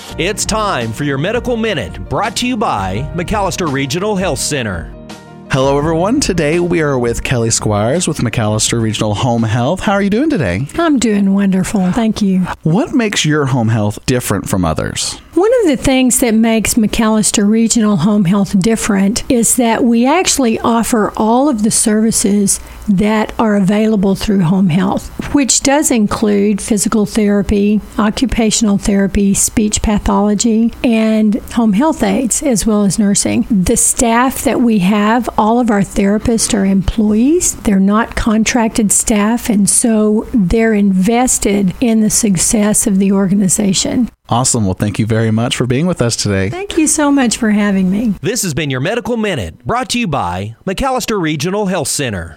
It's time for your Medical Minute, brought to you by McAllister Regional Health Center. Hello, everyone. Today we are with Kelly Squires with McAllister Regional Home Health. How are you doing today? I'm doing wonderful. Thank you. What makes your home health different from others? One of the things that makes McAllister Regional Home Health different is that we actually offer all of the services that are available through home health, which does include physical therapy, occupational therapy, speech pathology, and home health aides, as well as nursing. The staff that we have, all of our therapists are employees. They're not contracted staff, and so they're invested in the success of the organization. Awesome. Well, thank you very much for being with us today. Thank you so much for having me. This has been your Medical Minute, brought to you by McAllister Regional Health Center.